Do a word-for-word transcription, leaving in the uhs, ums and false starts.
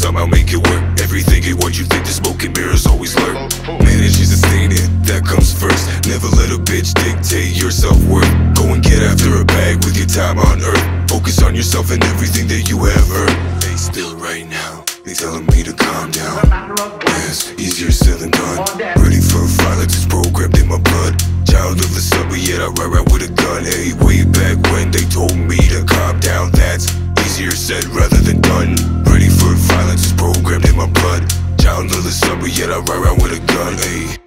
somehow make it work. Everything ain't what you think, the smoke and mirrors always lurk. Manage to sustain it, that comes first. Never let a bitch dictate your self-worth. Go and get after a bag with your time on earth. Focus on yourself and everything that you have earned. Stay still right now, they telling me to calm down. Yes, easier said than done. Ready for violence, it's programmed in my blood. Child of the suburb, yet I ride around with a gun. Hey, way back when they told me to calm down. That's easier said rather than done. Ready for violence, it's programmed in my blood. Child of the suburb, yet I ride around with a gun. Hey.